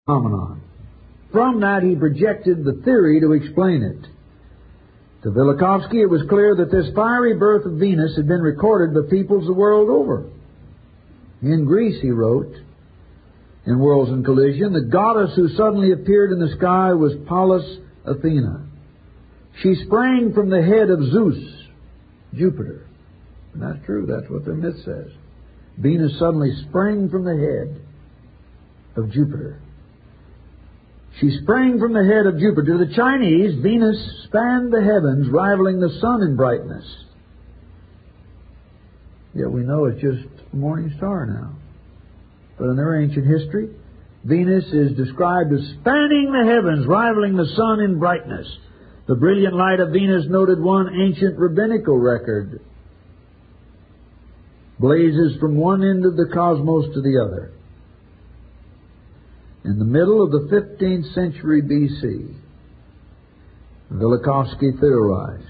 phenomenon. From that, he projected the theory to explain it. To Velikovsky, it was clear that this fiery birth of Venus had been recorded by peoples the world over. In Greece, he wrote, in Worlds in Collision, the goddess who suddenly appeared in the sky was Pallas Athena. She sprang from the head of Zeus, Jupiter. And that's true, that's what their myth says. Venus suddenly sprang from the head of Jupiter. She sprang from the head of Jupiter. To the Chinese, Venus spanned the heavens, rivaling the sun in brightness. Yet we know it's just a morning star now. But in their ancient history, Venus is described as spanning the heavens, rivaling the sun in brightness. The brilliant light of Venus, noted one ancient rabbinical record, blazes from one end of the cosmos to the other. In the middle of the 15th century B.C., Velikovsky theorized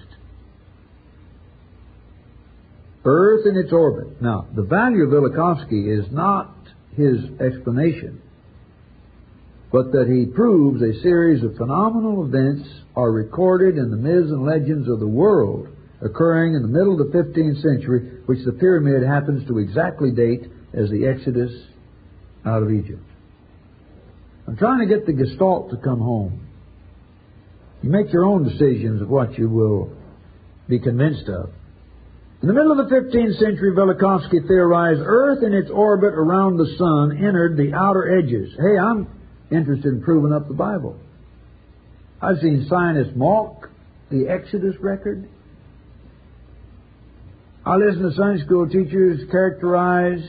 Earth in its orbit. Now, the value of Velikovsky is not his explanation, but that he proves a series of phenomenal events are recorded in the myths and legends of the world occurring in the middle of the 15th century, which the pyramid happens to exactly date as the Exodus out of Egypt. I'm trying to get the Gestalt to come home. You make your own decisions of what you will be convinced of. In the middle of the 15th century, Velikovsky theorized Earth in its orbit around the sun entered the outer edges. Hey, I'm interested in proving up the Bible. I've seen scientists mock the Exodus record. I listen to Sunday school teachers characterize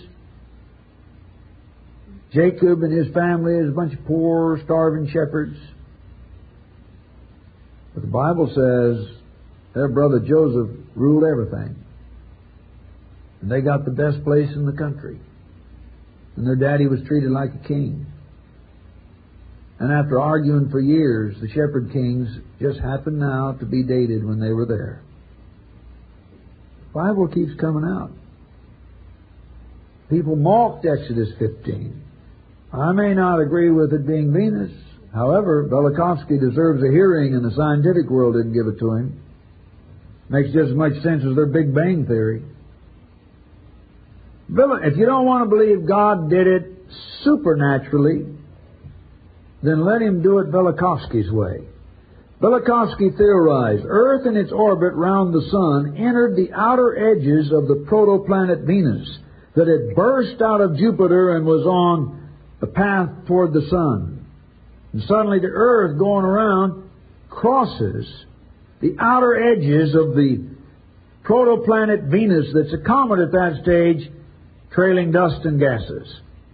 Jacob and his family as a bunch of poor, starving shepherds. But the Bible says their brother Joseph ruled everything. And they got the best place in the country. And their daddy was treated like a king. And after arguing for years, the shepherd kings just happened now to be dated when they were there. The Bible keeps coming out. People mocked Exodus 15. I may not agree with it being Venus. However, Velikovsky deserves a hearing, and the scientific world didn't give it to him. Makes just as much sense as their Big Bang theory. If you don't want to believe God did it supernaturally, then let him do it Velikovsky's way. Velikovsky theorized Earth in its orbit round the sun entered the outer edges of the protoplanet Venus that had burst out of Jupiter and was on the path toward the sun. And suddenly the Earth going around crosses the outer edges of the protoplanet Venus that's a comet at that stage, trailing dust and gases.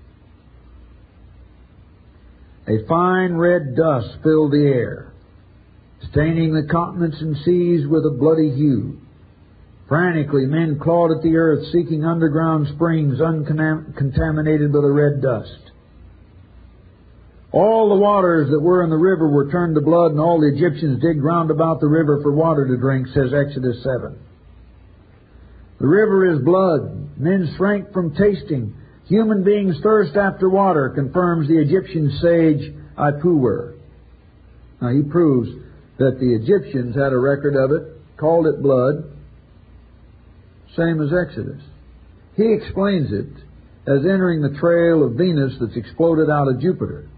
A fine red dust filled the air, staining the continents and seas with a bloody hue. Frantically, men clawed at the earth, seeking underground springs uncontaminated by the red dust. All the waters that were in the river were turned to blood, and all the Egyptians digged round about the river for water to drink, says Exodus 7. The river is blood. Men shrank from tasting. Human beings thirst after water, confirms the Egyptian sage Ipuwer. Now he proves that the Egyptians had a record of it, called it blood, same as Exodus. He explains it as entering the trail of Venus that's exploded out of Jupiter.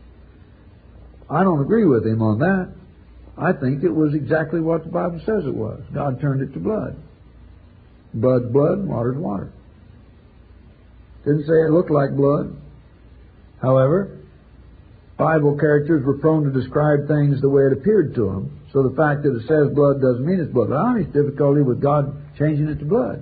I don't agree with him on that. I think it was exactly what the Bible says it was. God turned it to blood. Blood's blood, water's water. Didn't say it looked like blood. However, Bible characters were prone to describe things the way it appeared to them. So the fact that it says blood doesn't mean it's blood. But I have difficulty with God changing it to blood.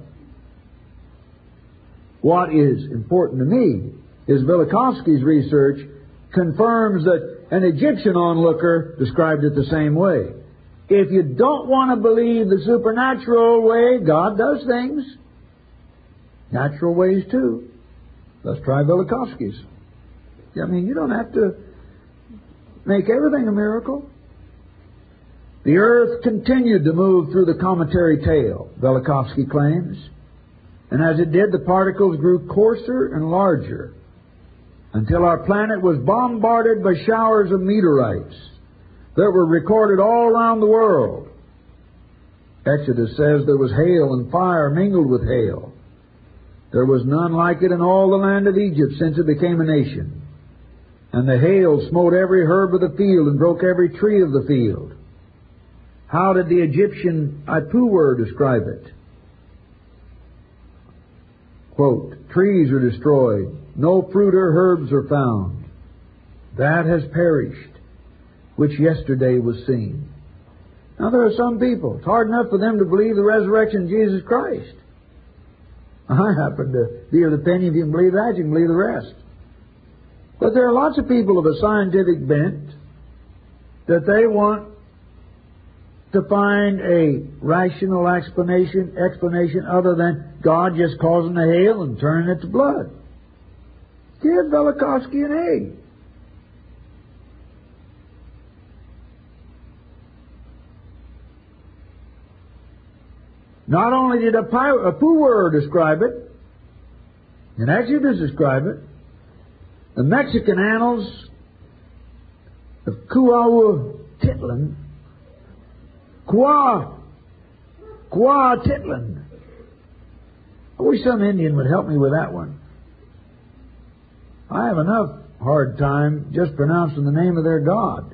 What is important to me is Velikovsky's research confirms that an Egyptian onlooker described it the same way. If you don't want to believe the supernatural way God does things, natural ways too. Let's try Velikovsky's. I mean, you don't have to make everything a miracle. The earth continued to move through the cometary tail, Velikovsky claims. And as it did, the particles grew coarser and larger until our planet was bombarded by showers of meteorites that were recorded all around the world. Exodus says there was hail and fire mingled with hail. There was none like it in all the land of Egypt since it became a nation. And the hail smote every herb of the field and broke every tree of the field. How did the Egyptian Ipuwer describe it? Quote, trees are destroyed, no fruit or herbs are found. That has perished, which yesterday was seen. Now there are some people, it's hard enough for them to believe the resurrection of Jesus Christ. I happen to be of the opinion if you can believe that, you can believe the rest. But there are lots of people of a scientific bent that they want to find a rational explanation other than God just causing the hail and turning it to blood. Give Velikovsky an A. Not only did Ipuwer describe it, and Exodus describe it, the Mexican annals of Cuautitlan, I wish some Indian would help me with that one. I have enough hard time just pronouncing the name of their god.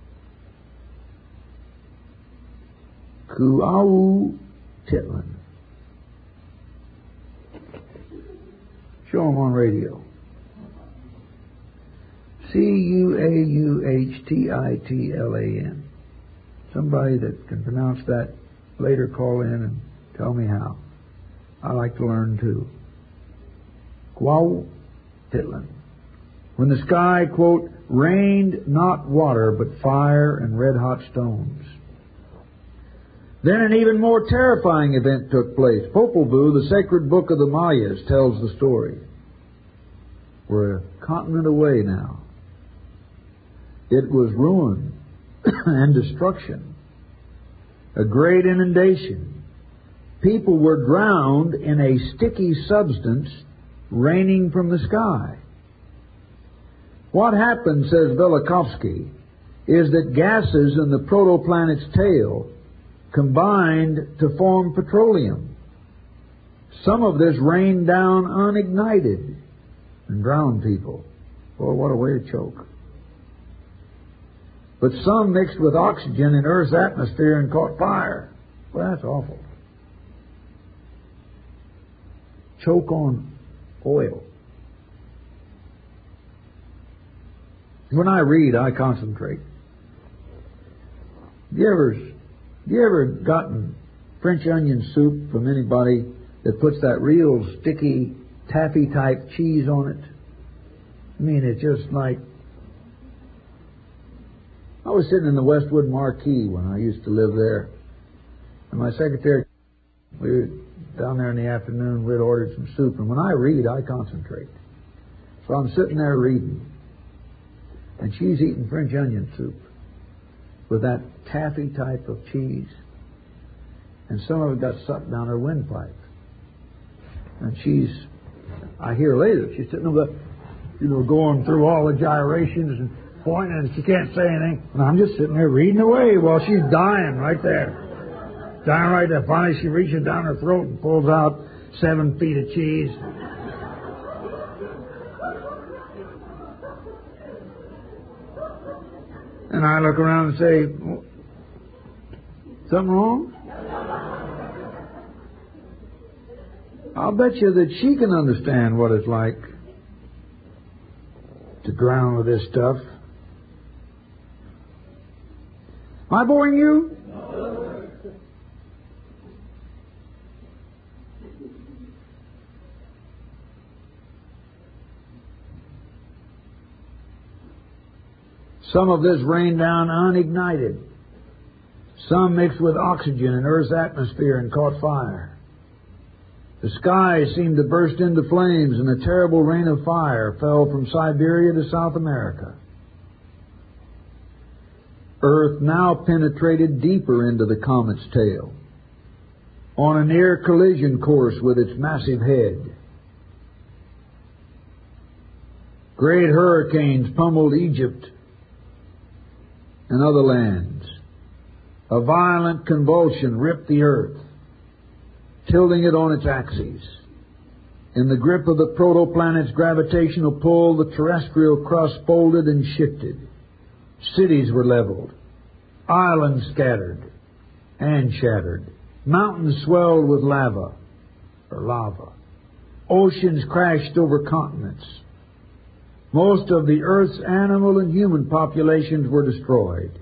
Cuautitlan. Show them on radio. Cuautitlan. Somebody that can pronounce that, later call in and tell me how. I like to learn too. Cuautitlan. When the sky, quote, rained not water but fire and red-hot stones. Then an even more terrifying event took place. Popol Vuh, the sacred book of the Mayas, tells the story. We're a continent away now. It was ruin and destruction. A great inundation. People were drowned in a sticky substance raining from the sky. What happened, says Velikovsky, is that gases in the protoplanet's tail combined to form petroleum. Some of this rained down unignited and drowned people. Boy, what a way to choke. But some mixed with oxygen in Earth's atmosphere and caught fire. Well, that's awful. Choke on oil. When I read, I concentrate. You ever gotten French onion soup from anybody that puts that real sticky taffy type cheese on it? I mean, it's just like... I was sitting in the Westwood Marquee when I used to live there. And my secretary, we were down there in the afternoon, we'd ordered some soup. And when I read, I concentrate. So I'm sitting there reading. And she's eating French onion soup with that taffy type of cheese. And some of it got sucked down her windpipe. And I hear later, she's sitting over, going through all the gyrations and pointing, and she can't say anything. And I'm just sitting there reading away while she's dying right there. Dying right there. Finally, she reaches down her throat and pulls out 7 feet of cheese. And I look around and say, something wrong? I'll bet you that she can understand what it's like to drown with this stuff. Am I boring you? Some of this rained down unignited. Some mixed with oxygen in Earth's atmosphere and caught fire. The sky seemed to burst into flames, and a terrible rain of fire fell from Siberia to South America. Earth now penetrated deeper into the comet's tail, on a near collision course with its massive head. Great hurricanes pummeled Egypt and other lands. A violent convulsion ripped the earth, tilting it on its axis. In the grip of the protoplanet's gravitational pull, the terrestrial crust folded and shifted. Cities were leveled, islands scattered and shattered, mountains swelled with lava. Oceans crashed over continents. Most of the Earth's animal and human populations were destroyed.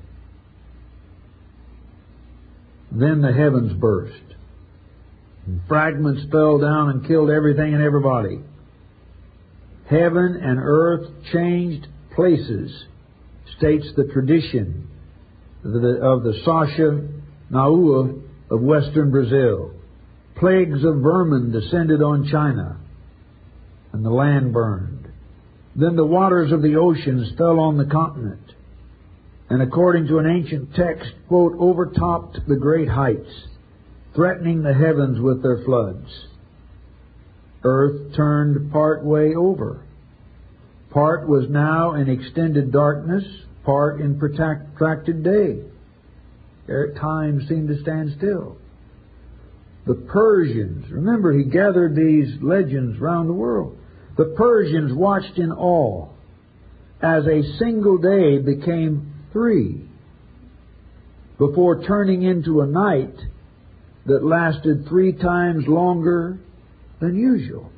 Then the heavens burst. And fragments fell down and killed everything and everybody. Heaven and earth changed places, states the tradition of the Sacha Naua of western Brazil. Plagues of vermin descended on China, and the land burned. Then the waters of the oceans fell on the continent, and according to an ancient text, quote, overtopped the great heights, threatening the heavens with their floods. Earth turned part way over. Part was now in extended darkness, part in protracted day. Time seemed to stand still. The Persians, remember he gathered these legends round the world. The Persians watched in awe as a single day became 3 before turning into a night that lasted 3 times longer than usual.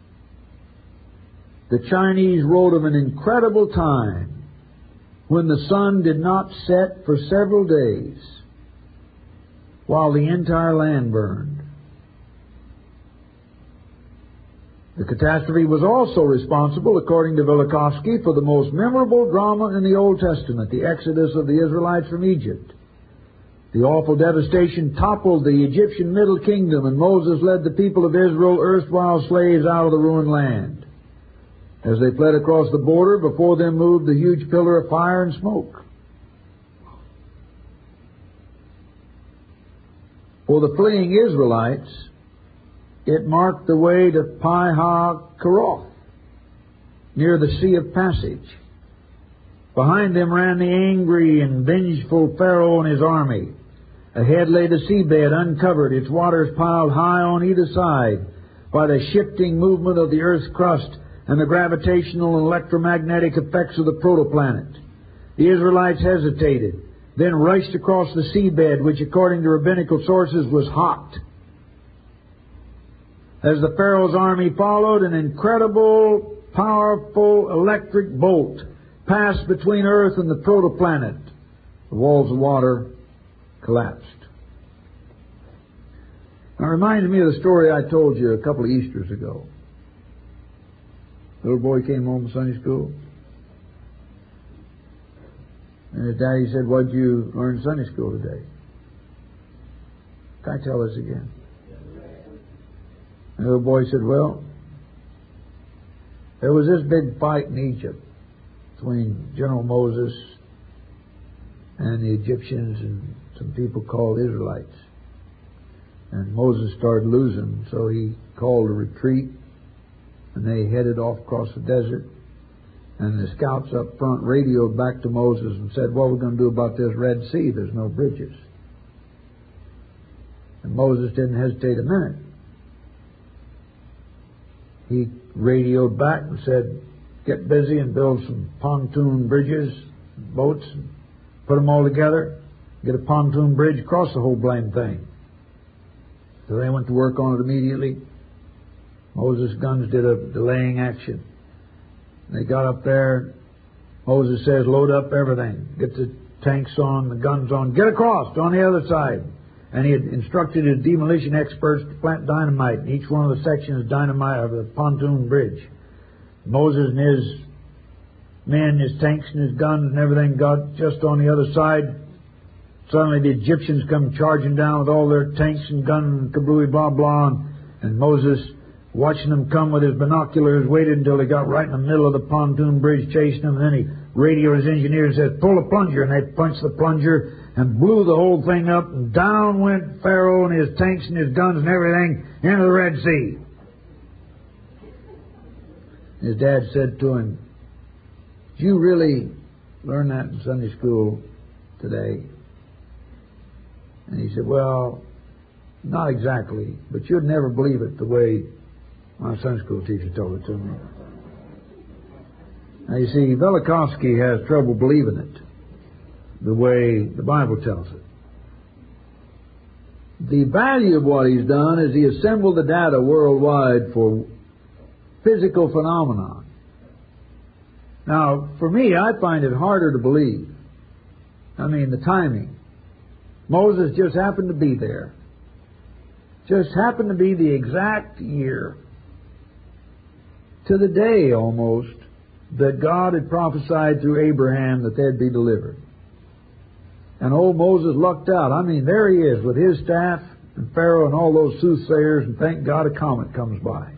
The Chinese wrote of an incredible time when the sun did not set for several days while the entire land burned. The catastrophe was also responsible, according to Velikovsky, for the most memorable drama in the Old Testament, the exodus of the Israelites from Egypt. The awful devastation toppled the Egyptian Middle Kingdom, and Moses led the people of Israel, erstwhile slaves, out of the ruined land. As they fled across the border, before them moved the huge pillar of fire and smoke. For the fleeing Israelites, it marked the way to Pi-ha-Keroth, near the Sea of Passage. Behind them ran the angry and vengeful Pharaoh and his army. Ahead lay the seabed uncovered, its waters piled high on either side by the shifting movement of the earth's crust and the gravitational and electromagnetic effects of the protoplanet. The Israelites hesitated, then rushed across the seabed, which according to rabbinical sources was hot. As the Pharaoh's army followed, an incredible, powerful electric bolt passed between Earth and the protoplanet. The walls of water collapsed. Now, it reminds me of the story I told you a couple of Easters ago. Little boy came home from Sunday school, and his daddy said, "What'd you learn in Sunday school today?" Can I tell this again? And the little boy said, "Well, there was this big fight in Egypt between General Moses and the Egyptians and some people called Israelites. And Moses started losing, so he called a retreat, and they headed off across the desert. And the scouts up front radioed back to Moses and said, 'What are we going to do about this Red Sea? There's no bridges.' And Moses didn't hesitate a minute. He radioed back and said, 'Get busy and build some pontoon bridges, boats, and put them all together. Get a pontoon bridge across the whole blame thing.' So they went to work on it immediately. Moses' guns did a delaying action. They got up there. Moses says, 'Load up everything. Get the tanks on, the guns on. Get across on the other side.' And he had instructed his demolition experts to plant dynamite in each one of the sections of dynamite of the pontoon bridge. Moses and his men, his tanks and his guns and everything got just on the other side. Suddenly the Egyptians come charging down with all their tanks and guns and kablooey blah blah. And Moses, watching them come with his binoculars, waited until they got right in the middle of the pontoon bridge chasing them. And then he radioed his engineer and said, 'Pull the plunger.' And they punched the plunger and blew the whole thing up. And down went Pharaoh and his tanks and his guns and everything into the Red Sea. His dad said to him, Did you really learn that in Sunday school today? And he said, well, not exactly, but you'd never believe it the way my Sunday school teacher told it to me. Now you see, Velikovsky has trouble believing it the way the Bible tells it. The value of what he's done is he assembled the data worldwide for physical phenomena. Now, for me, I find it harder to believe. I mean, the timing. Moses just happened to be there. Just happened to be the exact year, to the day almost, that God had prophesied through Abraham that they'd be delivered. And old Moses lucked out. I mean, there he is with his staff and Pharaoh and all those soothsayers, and thank God a comet comes by.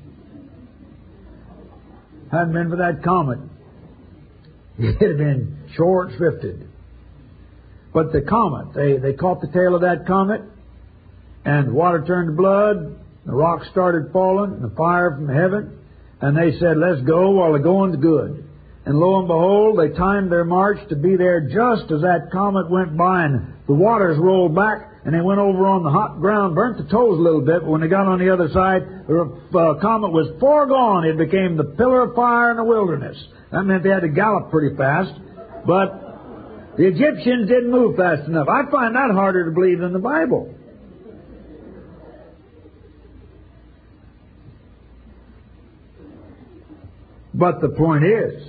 Hadn't been for that comet, he'd have been short-shrifted. But the comet, they caught the tail of that comet, and water turned to blood, the rocks started falling, and the fire from heaven, and they said, let's go while the going's good. And lo and behold, they timed their march to be there just as that comet went by, and the waters rolled back, and they went over on the hot ground, burnt the toes a little bit, but when they got on the other side, the comet was foregone. It became the pillar of fire in the wilderness. That meant they had to gallop pretty fast, but the Egyptians didn't move fast enough. I find that harder to believe than the Bible. But the point is,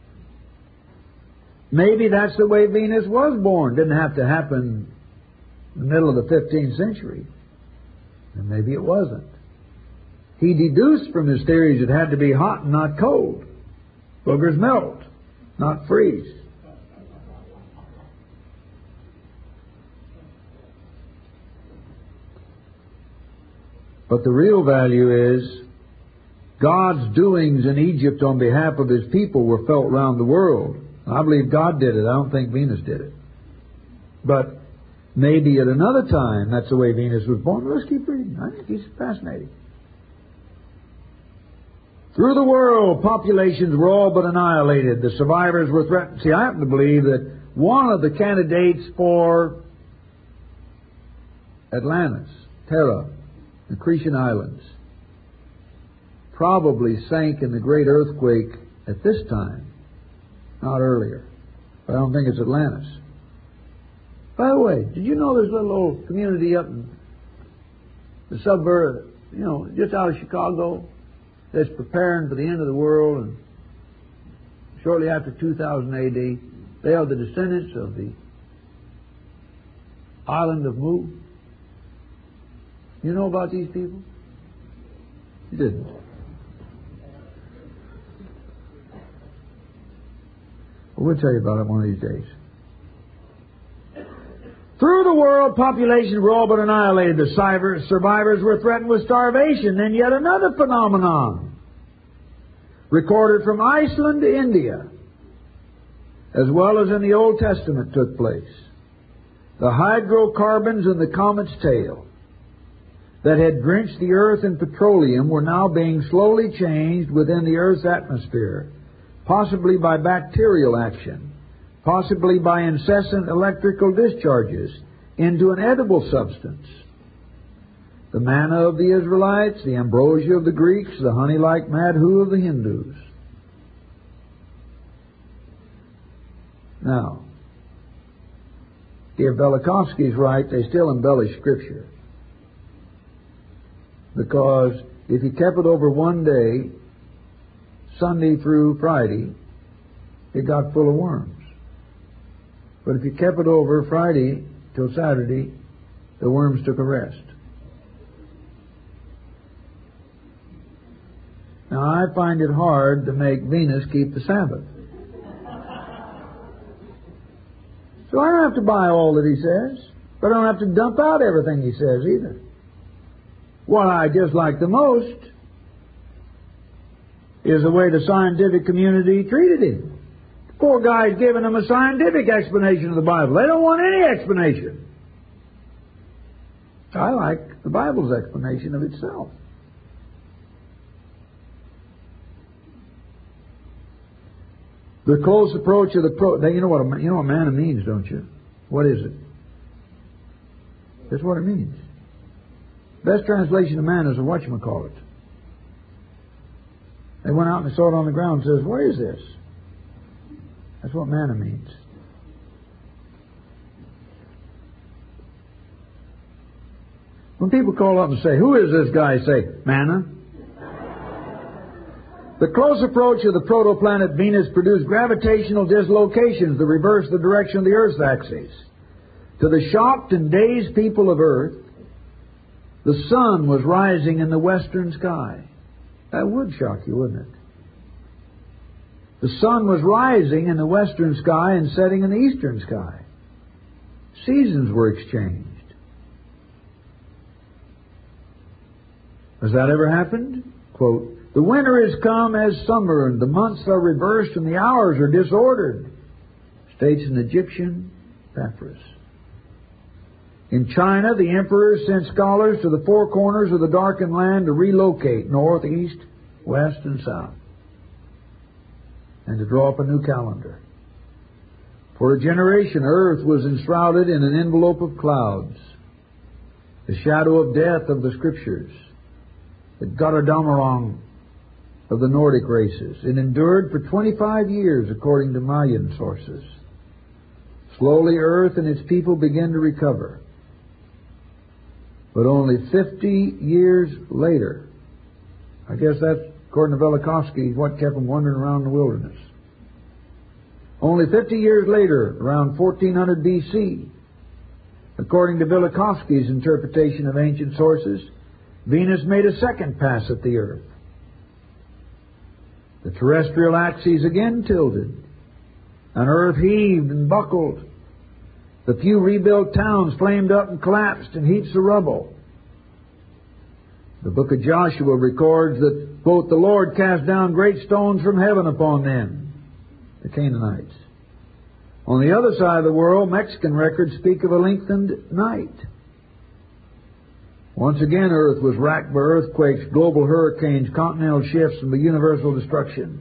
maybe that's the way Venus was born. Didn't have to happen in the middle of the 15th century. And maybe it wasn't. He deduced from his theories it had to be hot and not cold. Boogers melt, not freeze. But the real value is God's doings in Egypt on behalf of His people were felt around the world. I believe God did it. I don't think Venus did it. But maybe at another time, that's the way Venus was born. Let's keep reading. I think it's fascinating. Through the world, populations were all but annihilated. The survivors were threatened. See, I happen to believe that one of the candidates for Atlantis, Terra, the Cretan Islands, probably sank in the great earthquake at this time, not earlier. But I don't think it's Atlantis. By the way, did you know there's a little old community up in the suburb, just out of Chicago, that's preparing for the end of the world, and shortly after 2000 A.D., they are the descendants of the island of Mu. You know about these people? You didn't. We'll tell you about it one of these days. Through the world, populations were all but annihilated. The survivors were threatened with starvation. Then yet another phenomenon, recorded from Iceland to India, as well as in the Old Testament, took place. The hydrocarbons in the comet's tail that had drenched the earth in petroleum were now being slowly changed within the earth's atmosphere, possibly by bacterial action, possibly by incessant electrical discharges, into an edible substance. The manna of the Israelites, the ambrosia of the Greeks, the honey-like madhu of the Hindus. Now, if Velikovsky's right, they still embellish Scripture. Because if you kept it over one day, Sunday through Friday, it got full of worms. But if you kept it over Friday till Saturday, the worms took a rest. Now, I find it hard to make Venus keep the Sabbath. So I don't have to buy all that he says, but I don't have to dump out everything he says either. What I dislike the most is the way the scientific community treated him. The poor guy's giving them a scientific explanation of the Bible. They don't want any explanation. I like the Bible's explanation of itself. The close approach of the you know what manna means, don't you? What is it? That's what it means. Best translation of manna is a whatchamacallit. They went out and saw it on the ground and says, "What is this?" That's what manna means. When people call up and say, "Who is this guy?" say, "Manna." The close approach of the protoplanet Venus produced gravitational dislocations that reversed the direction of the Earth's axis. To the shocked and dazed people of Earth, the sun was rising in the western sky. That would shock you, wouldn't it? The sun was rising in the western sky and setting in the eastern sky. Seasons were exchanged. Has that ever happened? Quote, "The winter is come as summer, and the months are reversed, and the hours are disordered," states an Egyptian papyrus. In China, the emperor sent scholars to the four corners of the darkened land to relocate north, east, west, and south, and to draw up a new calendar. For a generation, Earth was enshrouded in an envelope of clouds, the shadow of death of the Scriptures, the Götterdämmerung of the Nordic races. It endured for 25 years, according to Mayan sources. Slowly, Earth and its people began to recover. But only 50 years later, I guess that's, according to Velikovsky, what kept them wandering around the wilderness. Only 50 years later, around 1400 B.C., according to Velikovsky's interpretation of ancient sources, Venus made a second pass at the Earth. The terrestrial axes again tilted, and Earth heaved and buckled. The few rebuilt towns flamed up and collapsed in heaps of rubble. The book of Joshua records that, quote, "The Lord cast down great stones from heaven upon them," the Canaanites. On the other side of the world, Mexican records speak of a lengthened night. Once again, Earth was racked by earthquakes, global hurricanes, continental shifts, and by universal destruction.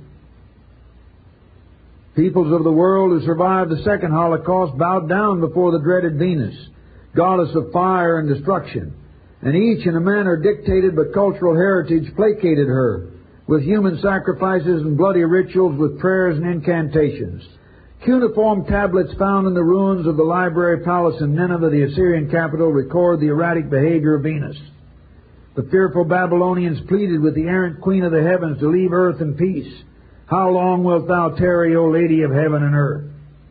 Peoples of the world who survived the second Holocaust bowed down before the dreaded Venus, goddess of fire and destruction, and each, in a manner dictated by cultural heritage, placated her with human sacrifices and bloody rituals, with prayers and incantations. Cuneiform tablets found in the ruins of the library palace in Nineveh, the Assyrian capital, record the erratic behavior of Venus. The fearful Babylonians pleaded with the errant queen of the heavens to leave earth in peace. "How long wilt thou tarry, O Lady of heaven and earth?"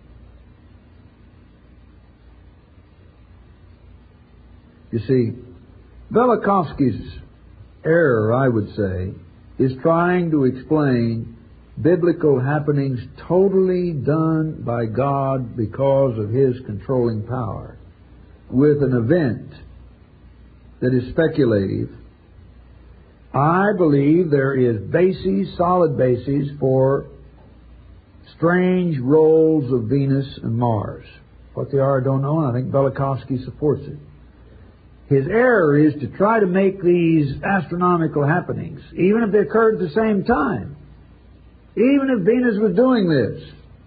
You see, Velikovsky's error, I would say, is trying to explain biblical happenings totally done by God because of His controlling power with an event that is speculative. I believe there is solid bases for strange roles of Venus and Mars. What they are, I don't know, and I think Velikovsky supports it. His error is to try to make these astronomical happenings, even if they occurred at the same time, even if Venus was doing this,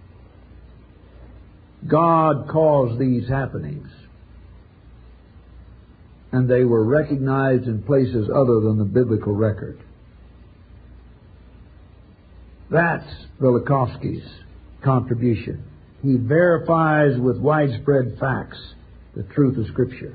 God caused these happenings, and they were recognized in places other than the biblical record. That's Velikovsky's contribution. He verifies with widespread facts the truth of Scripture.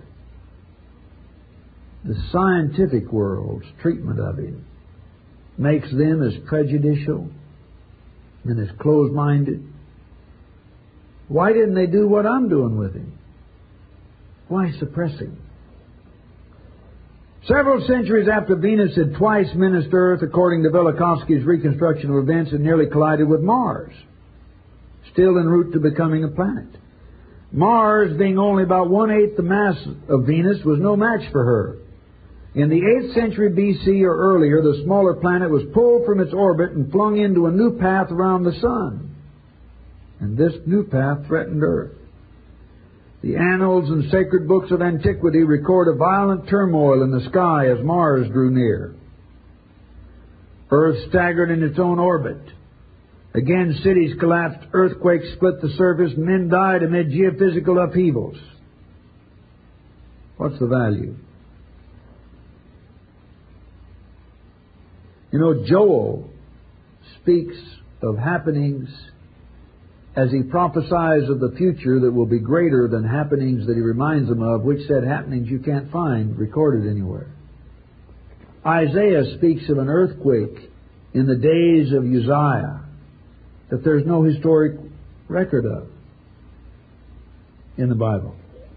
The scientific world's treatment of him makes them as prejudicial and as closed-minded. Why didn't they do what I'm doing with him? Why suppress him? Several centuries after Venus had twice menaced Earth, according to Velikovsky's reconstruction of events, it nearly collided with Mars, still en route to becoming a planet. Mars, being only about 1/8 the mass of Venus, was no match for her. In the 8th century B.C. or earlier, the smaller planet was pulled from its orbit and flung into a new path around the Sun. And this new path threatened Earth. The annals and sacred books of antiquity record a violent turmoil in the sky as Mars drew near. Earth staggered in its own orbit, Again, cities collapsed, earthquakes split the surface, men died amid geophysical upheavals. What's the value? You know, Joel speaks of happenings as he prophesies of the future that will be greater than happenings that he reminds them of, which said happenings you can't find recorded anywhere. Isaiah speaks of an earthquake in the days of Uzziah that there's no historic record of in the Bible.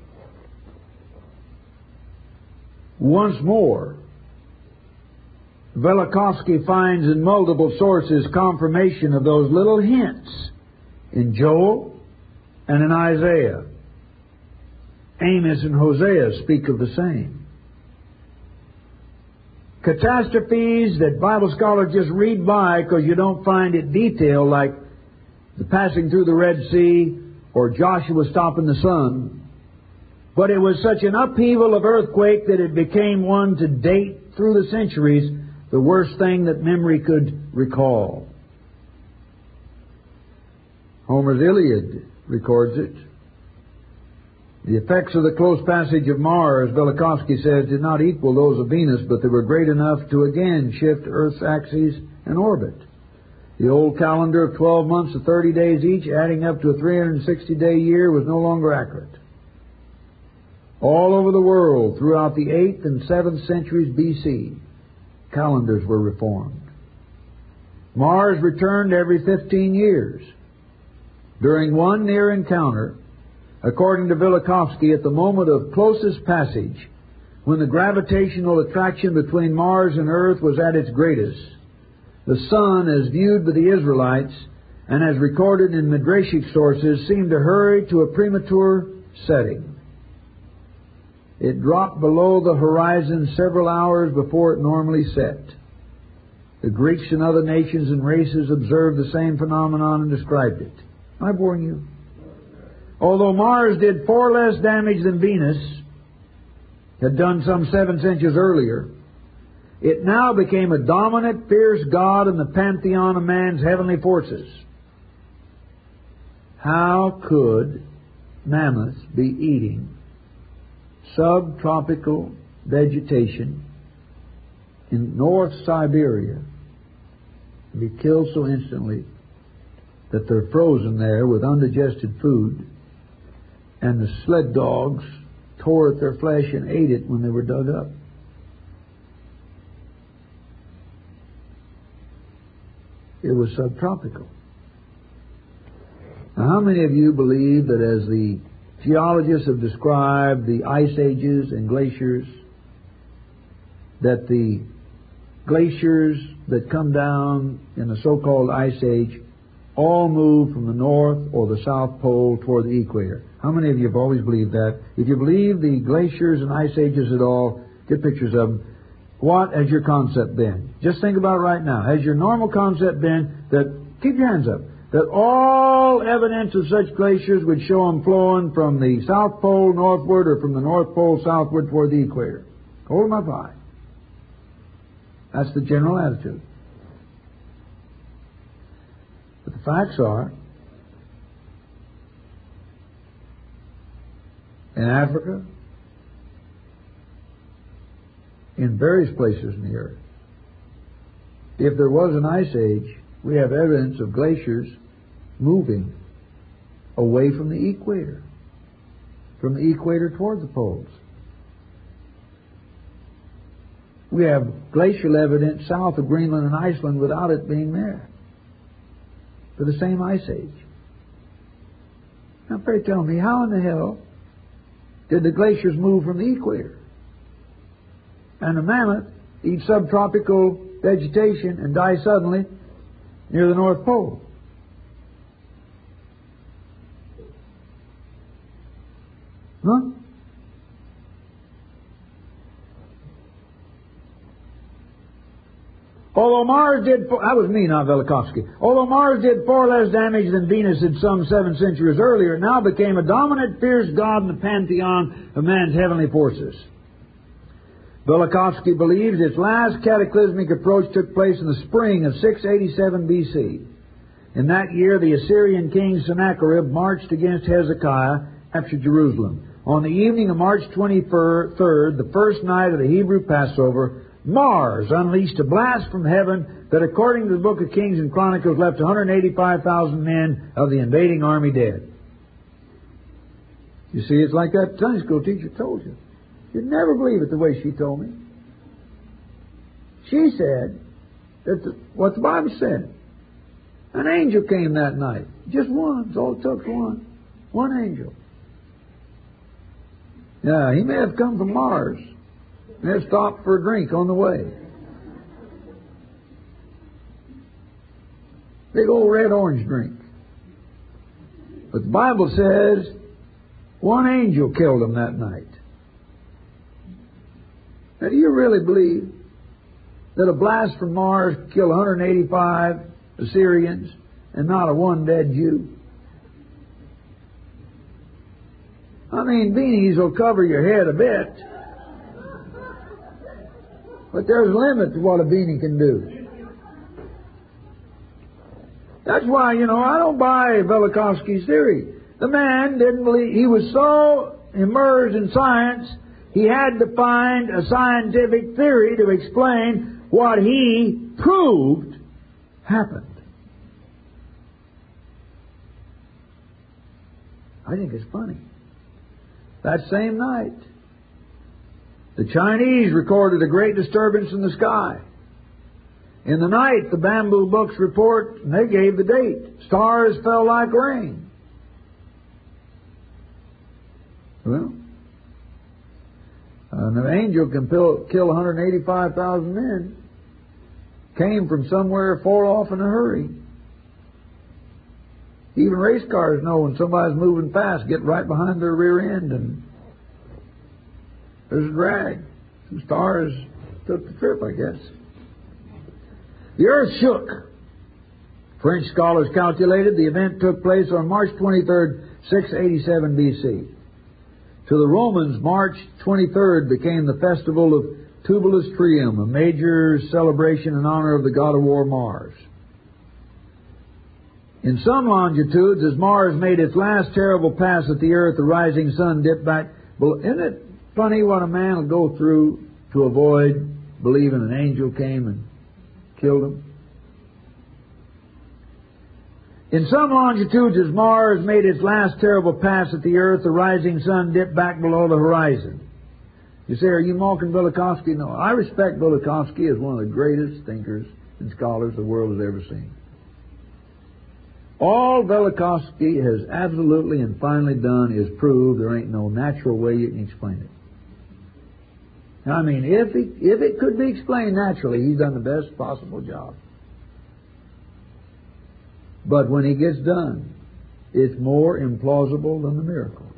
Once more, Velikovsky finds in multiple sources confirmation of those little hints in Joel and in Isaiah. Amos and Hosea speak of the same. Catastrophes that Bible scholars just read by because you don't find it detailed, like the passing through the Red Sea or Joshua stopping the sun. But it was such an upheaval of earthquake that it became one to date through the centuries the worst thing that memory could recall. Homer's Iliad records it. The effects of the close passage of Mars, Velikovsky says, did not equal those of Venus, but they were great enough to again shift Earth's axis and orbit. The old calendar of 12 months of 30 days each, adding up to a 360-day year, was no longer accurate. All over the world, throughout the 8th and 7th centuries B.C., calendars were reformed. Mars returned every 15 years. During one near encounter, according to Velikovsky, at the moment of closest passage, when the gravitational attraction between Mars and Earth was at its greatest, the sun, as viewed by the Israelites and as recorded in Midrashic sources, seemed to hurry to a premature setting. It dropped below the horizon several hours before it normally set. The Greeks and other nations and races observed the same phenomenon and described it. Am I boring you? Although Mars did far less damage than Venus had done some 7 centuries earlier, it now became a dominant, fierce god in the pantheon of man's heavenly forces. How could mammoths be eating subtropical vegetation in North Siberia and be killed so instantly that they're frozen there with undigested food, and the sled dogs tore at their flesh and ate it when they were dug up? It was subtropical. Now, how many of you believe that as the geologists have described the ice ages and glaciers, that the glaciers that come down in the so-called ice age all move from the north or the south pole toward the equator? How many of you have always believed that? If you believe the glaciers and ice ages at all, get pictures of them. What has your concept been? Just think about it right now. Has your normal concept been that, keep your hands up, that all evidence of such glaciers would show them flowing from the South Pole northward or from the North Pole southward toward the equator? Hold them up high. That's the general attitude. But the facts are, in Africa, in various places in the earth, if there was an ice age, we have evidence of glaciers moving away from the equator toward the poles. We have glacial evidence south of Greenland and Iceland without it being there, for the same ice age. Now, pray tell me, how in the hell did the glaciers move from the equator and the mammoth eat subtropical vegetation and die suddenly near the North Pole? Huh? Although Mars did, that was me, not Velikovsky. Although Mars did far less damage than Venus did some 7 centuries earlier, it now became a dominant, fierce god in the pantheon of man's heavenly forces. Velikovsky believes its last cataclysmic approach took place in the spring of 687 BC. In that year, the Assyrian king Sennacherib marched against Hezekiah, captured Jerusalem. On the evening of March 23rd, the first night of the Hebrew Passover, Mars unleashed a blast from heaven that, according to the book of Kings and Chronicles, left 185,000 men of the invading army dead. You see, it's like that Sunday school teacher told you. You'd never believe it the way she told me. She said that what the Bible said. An angel came that night. Just one. It's all it took, one. One angel. Yeah, he may have come from Mars. May have stopped for a drink on the way. Big old red orange drink. But the Bible says one angel killed him that night. Now, do you really believe that a blast from Mars killed 185 Assyrians and not a one dead Jew? I mean, beanies will cover your head a bit, but there's a limit to what a beanie can do. That's why, I don't buy Velikovsky's theory. The man didn't believe. He was so immersed in science, he had to find a scientific theory to explain what he proved happened. I think it's funny. That same night, the Chinese recorded a great disturbance in the sky. In the night, the Bamboo Books report, and they gave the date. Stars fell like rain. Well, an angel can kill 185,000 men. Came from somewhere far off in a hurry. Even race cars know when somebody's moving fast, get right behind their rear end, and there's a drag. Some stars took the trip, I guess. The earth shook. French scholars calculated the event took place on March 23rd, 687 BC. To the Romans, March 23rd became the festival of Tubalus Trium, a major celebration in honor of the god of war Mars. In some longitudes, as Mars made its last terrible pass at the earth, the rising sun dipped back. Isn't it funny what a man will go through to avoid believing an angel came and killed him? In some longitudes, as Mars made its last terrible pass at the earth, the rising sun dipped back below the horizon. You say, are you mocking Velikovsky? No, I respect Velikovsky as one of the greatest thinkers and scholars the world has ever seen. All Velikovsky has absolutely and finally done is prove there ain't no natural way you can explain it. I mean, if it could be explained naturally, he's done the best possible job. But when he gets done, it's more implausible than the miracle.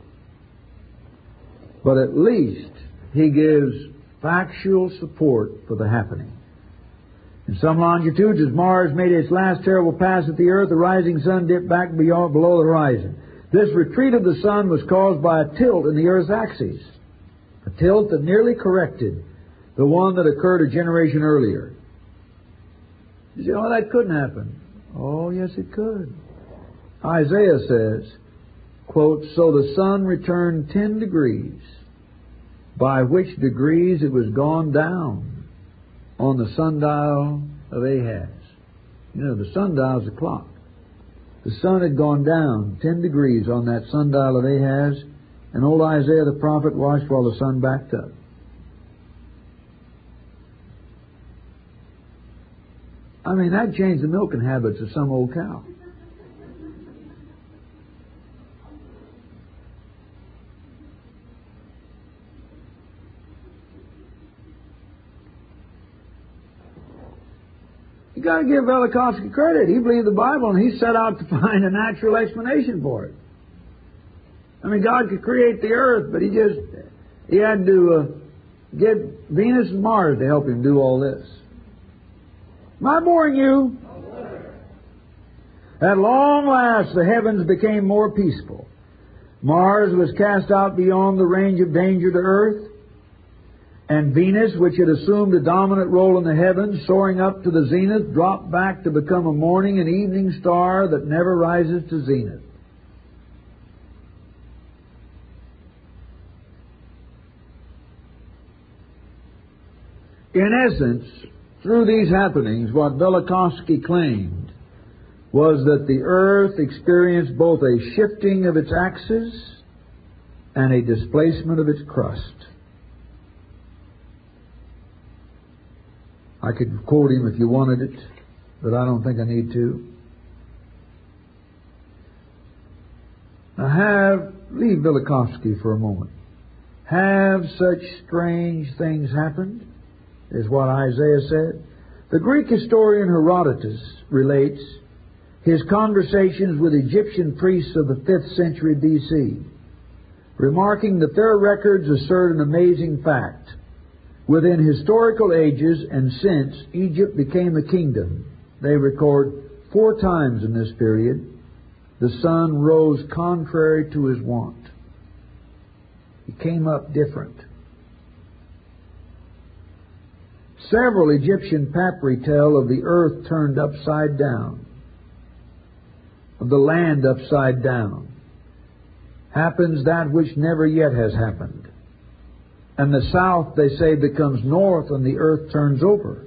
But at least he gives factual support for the happening. In some longitudes, as Mars made its last terrible pass at the earth, the rising sun dipped back below the horizon. This retreat of the sun was caused by a tilt in the earth's axis, a tilt that nearly corrected the one that occurred a generation earlier. You say, oh, that couldn't happen. Oh, yes, it could. Isaiah says, quote, so the sun returned 10 degrees, by which degrees it was gone down on the sundial of Ahaz. You know, the sundial's a clock. The sun had gone down 10 degrees on that sundial of Ahaz, and old Isaiah the prophet watched while the sun backed up. I mean, that changed the milking habits of some old cow. You got to give Velikovsky credit. He believed the Bible, and he set out to find a natural explanation for it. I mean, God could create the earth, but he had to get Venus and Mars to help him do all this. Am I boring you? At long last, the heavens became more peaceful. Mars was cast out beyond the range of danger to Earth. And Venus, which had assumed a dominant role in the heavens, soaring up to the zenith, dropped back to become a morning and evening star that never rises to zenith. In essence, through these happenings, what Velikovsky claimed was that the earth experienced both a shifting of its axis and a displacement of its crust. I could quote him if you wanted it, but I don't think I need to. Now leave Velikovsky for a moment. Have such strange things happened, is what Isaiah said? The Greek historian Herodotus relates his conversations with Egyptian priests of the 5th century B.C., remarking that their records assert an amazing fact. Within historical ages and since Egypt became a kingdom, they record 4 times in this period the sun rose contrary to his wont. He came up different. Several Egyptian papyri tell of the earth turned upside down, of the land upside down. Happens that which never yet has happened. And the south, they say, becomes north and the earth turns over.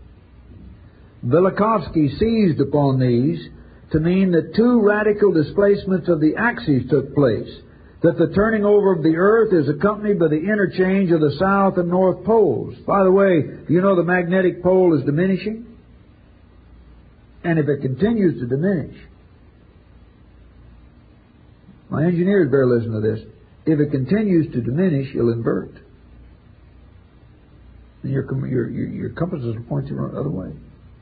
Velikovsky seized upon these to mean that 2 radical displacements of the axes took place, that the turning over of the earth is accompanied by the interchange of the south and north poles. By the way, you know the magnetic pole is diminishing? And if it continues to diminish, my engineers better listen to this, if it continues to diminish, you'll invert. And your compasses will point you the other way.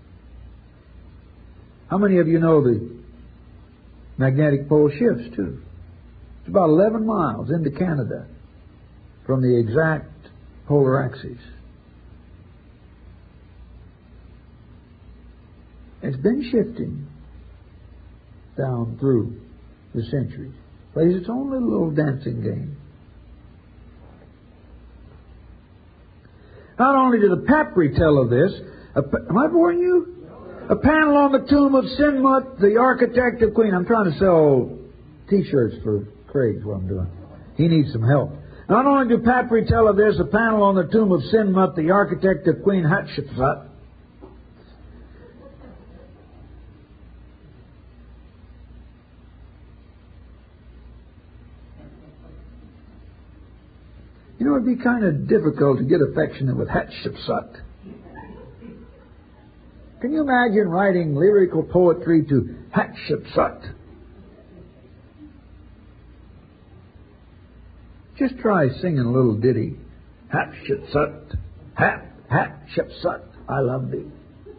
How many of you know the magnetic pole shifts too? It's about 11 miles into Canada from the exact polar axis. It's been shifting down through the centuries. Plays its own little dancing game. Not only do the papyri tell of this, am I boring you? A panel on the tomb of Sinmut, the architect of Queen. I'm trying to sell T-shirts for Craig's what I'm doing. He needs some help. Not only do papyri tell of this, a panel on the tomb of Sinmut, the architect of Queen Hatshepsut. You know, it'd be kind of difficult to get affectionate with Hatshepsut. Can you imagine writing lyrical poetry to Hatshepsut? Just try singing a little ditty. Hatshepsut, Hatshepsut, I love thee.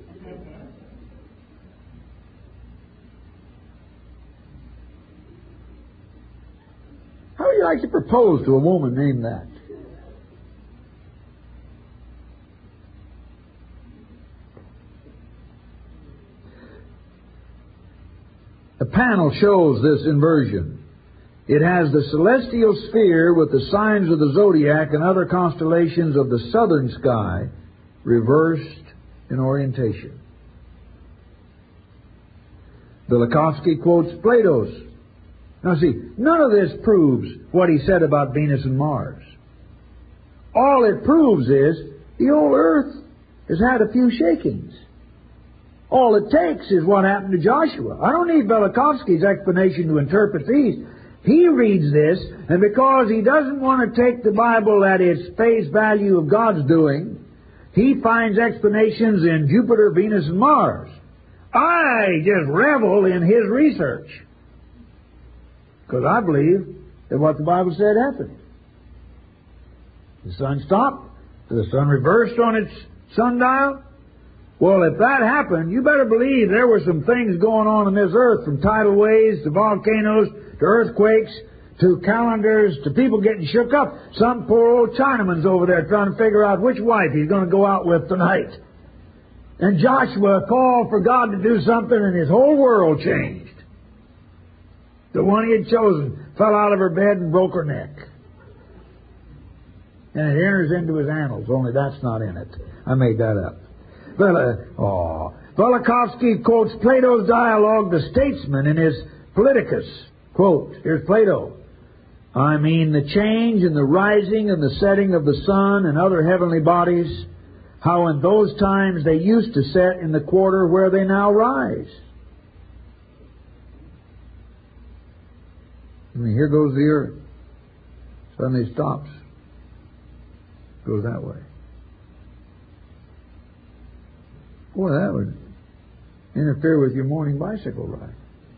How would you like to propose to a woman named that? The panel shows this inversion. It has the celestial sphere with the signs of the zodiac and other constellations of the southern sky reversed in orientation. Velikovsky quotes Plato's. Now see, none of this proves what he said about Venus and Mars. All it proves is the old Earth has had a few shakings. All it takes is what happened to Joshua. I don't need Velikovsky's explanation to interpret these. He reads this, and because he doesn't want to take the Bible at its face value of God's doing, he finds explanations in Jupiter, Venus, and Mars. I just revel in his research, because I believe that what the Bible said happened. The sun stopped, the sun reversed on its sundial. Well, if that happened, you better believe there were some things going on in this earth, from tidal waves to volcanoes to earthquakes to calendars to people getting shook up. Some poor old Chinaman's over there trying to figure out which wife he's going to go out with tonight. And Joshua called for God to do something, and his whole world changed. The one he had chosen fell out of her bed and broke her neck. and it enters into his annals, only that's not in it. I made that up. Velikovsky quotes Plato's dialogue, The Statesman, in his Politicus. Quote, here's Plato. I mean the change in the rising and the setting of the sun and other heavenly bodies, how in those times they used to set in the quarter where they now rise. I mean, here goes the earth. Suddenly stops. Goes that way. Boy, that would interfere with your morning bicycle ride.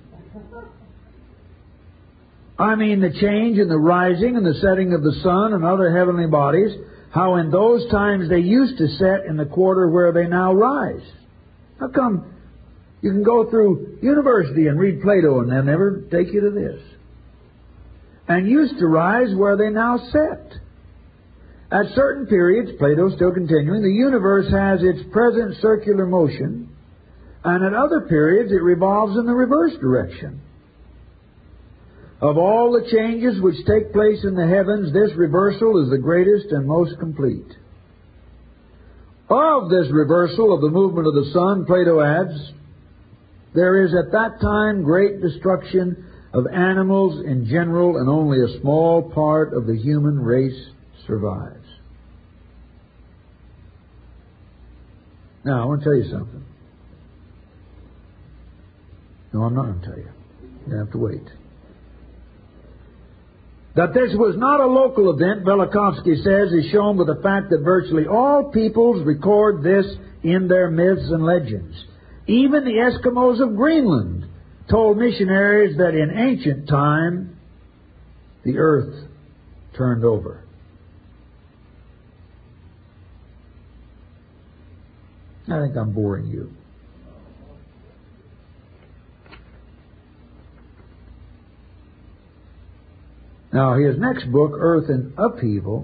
I mean the change in the rising and the setting of the sun and other heavenly bodies, how in those times they used to set in the quarter where they now rise. How come you can go through university and read Plato and they'll never take you to this? And used to rise where they now set. At certain periods, Plato still continuing, the universe has its present circular motion, and at other periods it revolves in the reverse direction. Of all the changes which take place in the heavens, this reversal is the greatest and most complete. Of this reversal of the movement of the sun, Plato adds, there is at that time great destruction of animals in general, and only a small part of the human race survives. Now, I want to tell you something. No, I'm not going to tell you. You have to wait. That this was not a local event, Velikovsky says, is shown by the fact that virtually all peoples record this in their myths and legends. Even the Eskimos of Greenland told missionaries that in ancient time the earth turned over. I think I'm boring you. Now, his next book, Earth in Upheaval,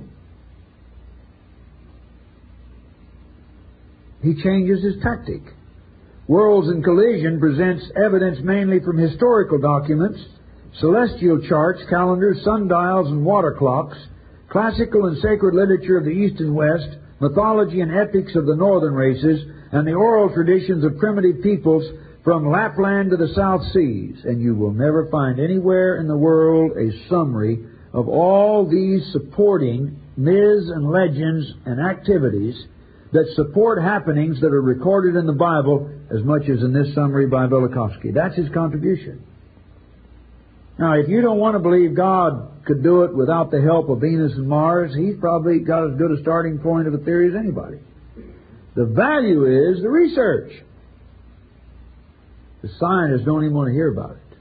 he changes his tactic. Worlds in Collision presents evidence mainly from historical documents, celestial charts, calendars, sundials, and water clocks, classical and sacred literature of the East and West, mythology and epics of the northern races, and the oral traditions of primitive peoples from Lapland to the South Seas. And you will never find anywhere in the world a summary of all these supporting myths and legends and activities that support happenings that are recorded in the Bible as much as in this summary by Velikovsky. That's his contribution. Now, if you don't want to believe God could do it without the help of Venus and Mars, he's probably got as good a starting point of a theory as anybody. The value is the research. The scientists don't even want to hear about it.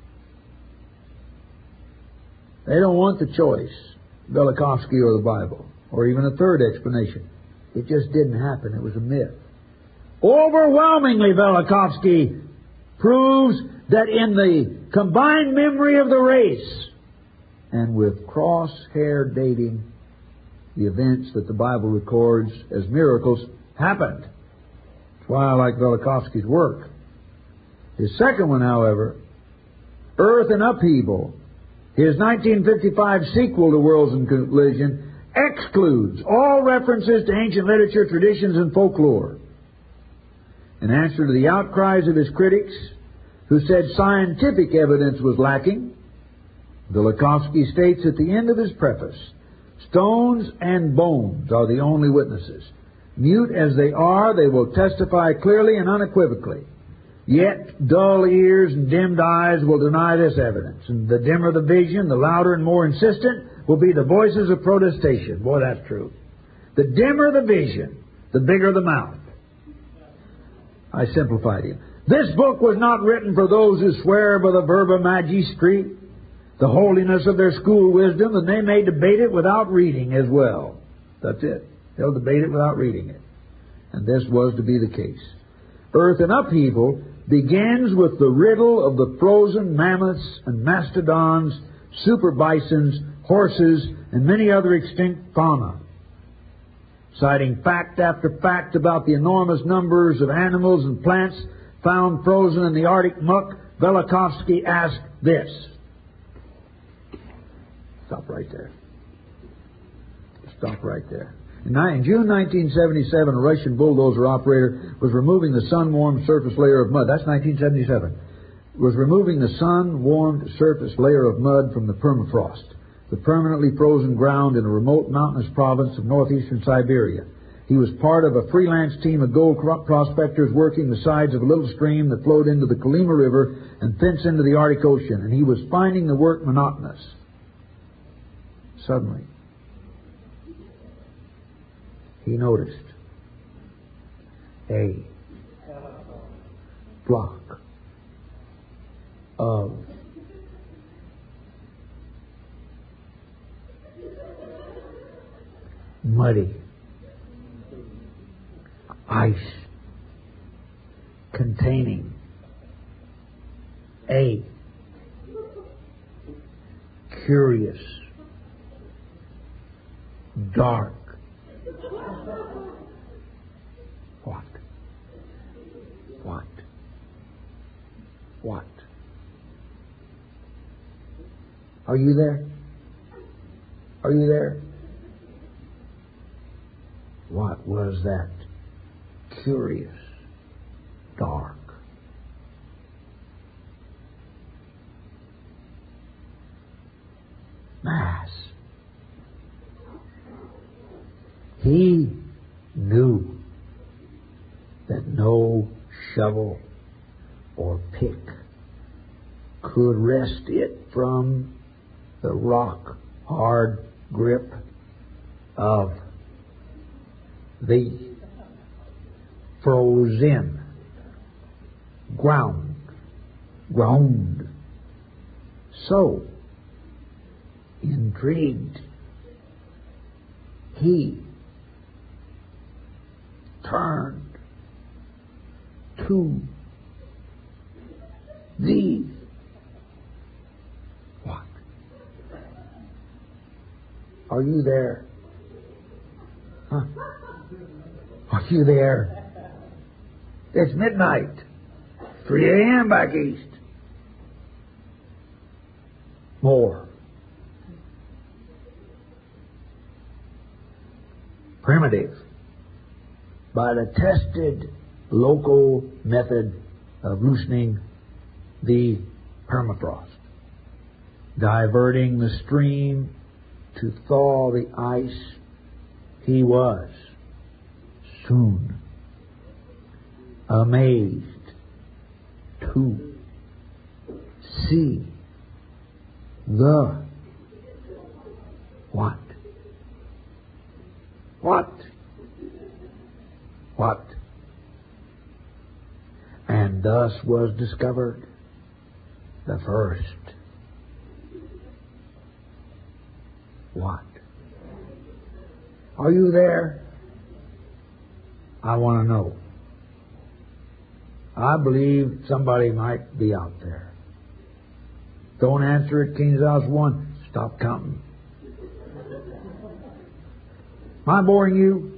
They don't want the choice, Velikovsky or the Bible, or even a third explanation. It just didn't happen. It was a myth. Overwhelmingly, Velikovsky proves that in the combined memory of the race, and with cross-hair dating, the events that the Bible records as miracles happened. That's why I like Velikovsky's work. His second one, however, Earth in Upheaval, his 1955 sequel to Worlds in Collision, excludes all references to ancient literature, traditions, and folklore. In answer to the outcries of his critics, who said scientific evidence was lacking, Velikovsky states at the end of his preface, stones and bones are the only witnesses. Mute as they are, they will testify clearly and unequivocally. Yet dull ears and dimmed eyes will deny this evidence. And the dimmer the vision, the louder and more insistent will be the voices of protestation. Boy, that's true. The dimmer the vision, the bigger the mouth. I simplified him. This book was not written for those who swear by the verba magistri, the holiness of their school wisdom, and they may debate it without reading as well. That's it. They'll debate it without reading it. And this was to be the case. Earth in Upheaval begins with the riddle of the frozen mammoths and mastodons, super bisons, horses, and many other extinct fauna. Citing fact after fact about the enormous numbers of animals and plants found frozen in the Arctic muck, Velikovsky asked this. Stop right there. Stop right there. In June 1977, a Russian bulldozer operator was removing the sun-warmed surface layer of mud. That's 1977. Was removing the sun-warmed surface layer of mud from the permafrost, the permanently frozen ground in a remote mountainous province of northeastern Siberia. He was part of a freelance team of gold prospectors working the sides of a little stream that flowed into the Kolyma River and thence into the Arctic Ocean, and he was finding the work monotonous. Suddenly, he noticed a block of muddy ice containing a curious, dark, What? Are you there? Are you there? What was that curious, dark mass? He knew that no shovel or pick could wrest it from the rock-hard grip of the frozen ground. So, intrigued, he turned to the what? Are you there? Huh? Are you there? It's midnight. 3 a.m. back east. More. Primitive, by the tested local method of loosening the permafrost, diverting the stream to thaw the ice, he was soon amazed to see the what? And thus was discovered the first what? Are you there? I want to know. I believe somebody might be out there. Don't answer it, King's House 1. Stop counting. Am I boring you?